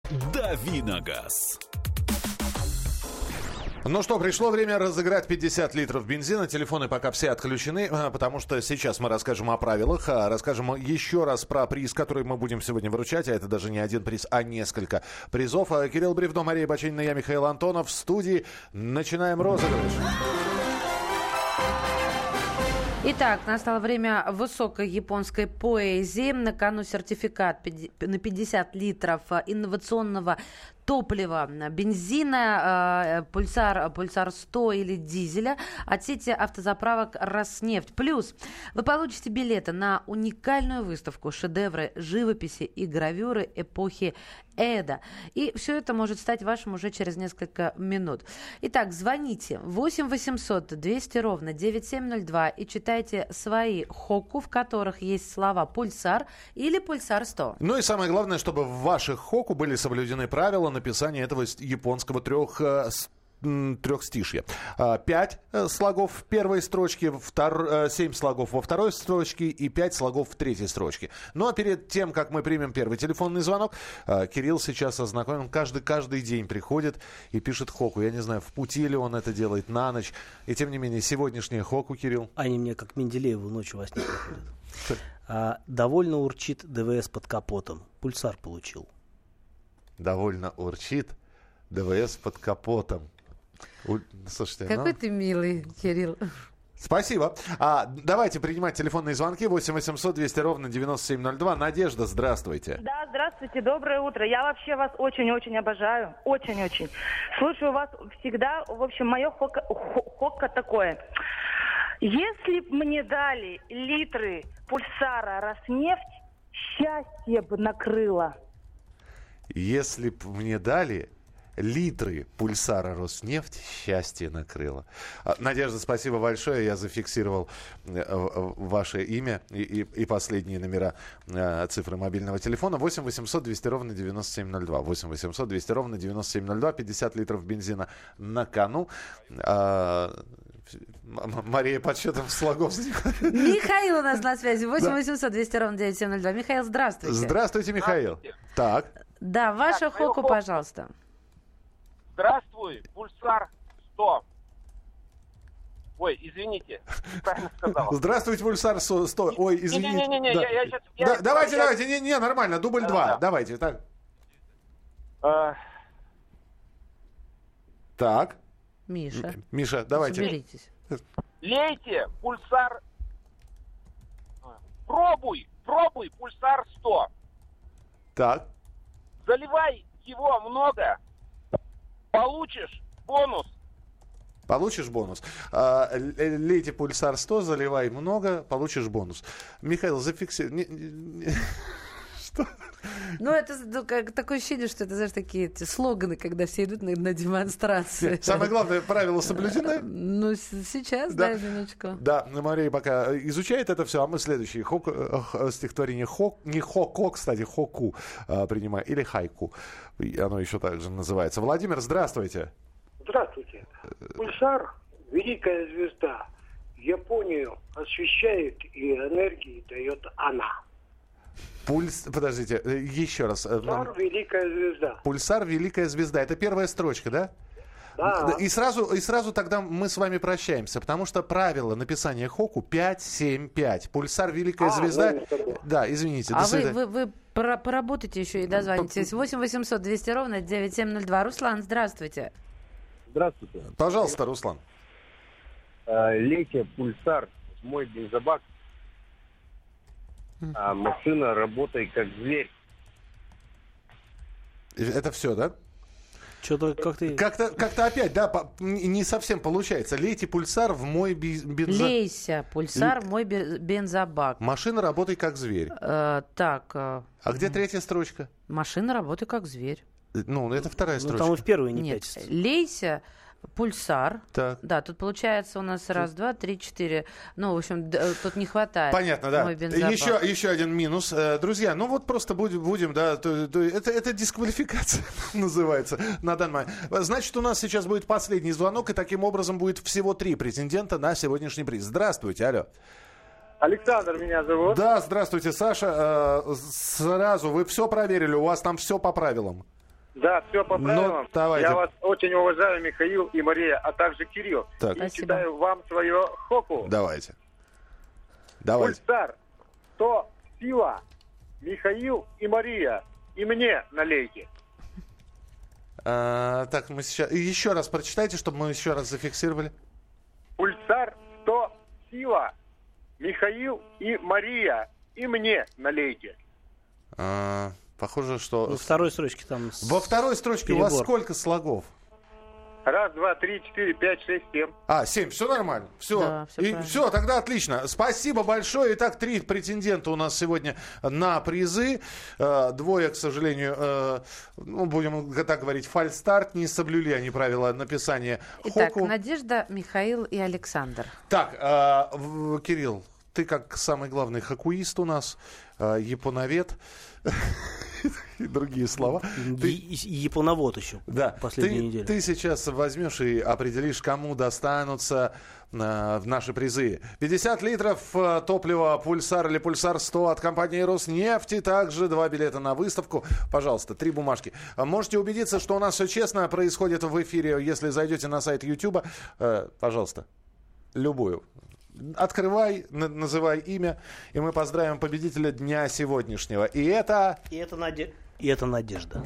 Давиногаз. Ну что, пришло время разыграть 50 литров бензина. Телефоны пока все отключены, потому что сейчас мы расскажем о правилах. Расскажем еще раз про приз, который мы будем сегодня вручать. А это даже не один приз, а несколько призов. Кирилл Бревдо, Мария Бачинина, я Михаил Антонов. В студии начинаем розыгрыш. Итак, настало время высокой японской поэзии. На кону сертификат на 50 литров инновационного топлива, бензина, пульсар 100 или дизеля от сети автозаправок «Роснефть». Плюс вы получите билеты на уникальную выставку «Шедевры живописи и гравюры эпохи Эда». И все это может стать вашим уже через несколько минут. Итак, звоните 8 800 200 ровно 9702 и читайте свои хоку, в которых есть слова «пульсар» или «пульсар 100». Ну и самое главное, чтобы в ваших хоку были соблюдены правила написания этого японского трехстишья. 5 слогов в первой строчке, 7 слогов во второй строчке и 5 слогов в третьей строчке. Ну а перед тем, как мы примем первый телефонный звонок, Кирилл сейчас ознакомим. Каждый день приходит и пишет хоку. Я не знаю, в пути ли он это делает, на ночь. И тем не менее, сегодняшняя хоку, Кирилл. Они мне как Менделееву ночью во сне приходят. Довольно урчит ДВС под капотом. Пульсар получил. Довольно урчит ДВС под капотом. Слушайте, какой ты милый, Кирилл. Спасибо. Давайте принимать телефонные звонки. 8 800 200 ровно 9702. Надежда, здравствуйте. Да, здравствуйте, доброе утро. Я вообще вас очень-очень обожаю. Очень-очень. Слушаю вас всегда. В общем, мое хока такое. Если б мне дали литры пульсара «Роснефть», счастье бы накрыло. Если б мне дали литры пульсара «Роснефть», счастье накрыло. Надежда, спасибо большое. Я зафиксировал ваше имя и последние номера, цифры мобильного телефона. 8 800 200 ровно 9702. 8 800 200 ровно 9702. 50 литров бензина на кону. Мария подсчетом слогов. Михаил у нас на связи. 8 800 200 ровно 9702. Михаил, здравствуйте. Здравствуйте, Михаил. Здравствуйте. Так. Да, ваша хоку, пожалуйста. Здравствуй, пульсар 100. Ой, извините, правильно сказал. Здравствуйте, пульсар 100. Ой, извините. Не-не-не, да. я сейчас... Давайте, не, нормально, дубль 2. Да. Давайте, так. Так. Миша, давайте. Соберитесь. Лейте, пульсар... Пробуй, пульсар 100. Так. Заливай его много, получишь бонус. Получишь бонус. Лейте пульсар 100, заливай много, получишь бонус. Михаил, зафиксируй. Что? Ну, это такое ощущение, что это, знаешь, такие эти слоганы, когда все идут на демонстрации. Самое главное, правила соблюдены. Ну, сейчас, да, минуточку. Да, Мария пока изучает это все, а мы следующее стихотворение не хоко, кстати, хоку принимаем, или хайку. Оно еще так же называется. Владимир, здравствуйте. Здравствуйте. Пульсар – великая звезда. Японию освещает и энергии дает она. Подождите, еще раз. Пульсар – великая звезда. Пульсар – великая звезда. Это первая строчка, да? Да. И сразу тогда мы с вами прощаемся, потому что правило написания хоку 5-7-5. Пульсар – великая звезда. Да, извините. А вы поработайте еще и дозвонитесь. 8 800 200 ровно 9702. Руслан, здравствуйте. Здравствуйте. Пожалуйста, Руслан. Лейте пульсар, мой бензобак. А машина работает как зверь. Это все, да? Что-то как-то опять, да, не совсем получается. Лейте пульсар в мой бензобак. Лейся, пульсар в мой бензобак. Машина работает как зверь. Так. А где третья строчка? Машина работает как зверь. Ну, это вторая строчка. Там и в первой не Нет, 5. лейся, пульсар. Так. Да, тут получается у нас раз, два, три, четыре. Ну, в общем, тут не хватает. Понятно, да. Еще один минус. Друзья, ну вот просто будем, да, это дисквалификация называется на данный момент. Значит, у нас сейчас будет последний звонок, и таким образом будет всего 3 претендента на сегодняшний приз. Здравствуйте, алло. Александр меня зовут. Да, здравствуйте, Саша. Сразу, вы все проверили, у вас там все по правилам. Да, все по правилам. давайте. Я вас очень уважаю, Михаил и Мария, а также Кирилл. Так. И Спасибо. читаю вам свое хоку. Давайте. Пульсар, 100, сила, Михаил и Мария. И мне налейте. Так, мы сейчас... Еще раз прочитайте, чтобы мы еще раз зафиксировали. Пульсар, 100, сила, Михаил и Мария. И мне налейте. Похоже, что... Во второй строчке там... Во второй строчке у вас перебор. сколько слогов? 1, 2, 3, 4, 5, 6, 7. 7, все нормально. Все. Да, всё правильно. Все, тогда отлично. Спасибо большое. Итак, 3 претендента у нас сегодня на призы. Двое, к сожалению, будем так говорить, фальстарт. Не соблюли они правила написания Итак, хоку. Надежда, Михаил и Александр. Так, Кирилл, ты как самый главный хоккеист у нас, японовед и другие слова. Японовод еще. Да, Последнюю неделю. ты сейчас возьмешь и определишь, кому достанутся наши призы. 50 литров топлива «Пульсар» или «Пульсар-100» от компании «Роснефти». Также 2 билета на выставку. Пожалуйста, 3 бумажки. Можете убедиться, что у нас все честно происходит в эфире. Если зайдете на сайт YouTube, пожалуйста, любую. Открывай, называй имя, и мы поздравим победителя дня сегодняшнего. И это Надежда.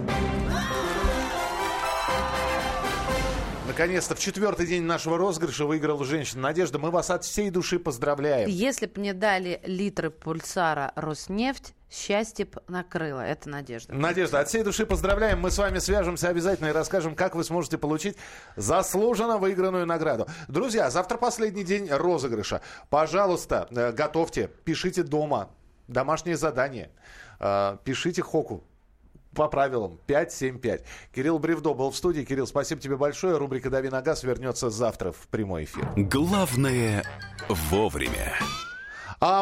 Наконец-то в 4-й день нашего розыгрыша выиграла женщина. Надежда, мы вас от всей души поздравляем. Если бы мне дали литры «Пульсара» Роснефть, счастье б накрыло. Это Надежда. Надежда, от всей души поздравляем. Мы с вами свяжемся обязательно и расскажем, как вы сможете получить заслуженно выигранную награду. Друзья, завтра последний день розыгрыша. Пожалуйста, готовьте, пишите дома домашнее задание, пишите хоку. По правилам 5-7-5. Кирилл Бревдо был в студии. Кирилл, спасибо тебе большое. Рубрика «Дави на газ» вернется завтра в прямой эфир. Главное вовремя.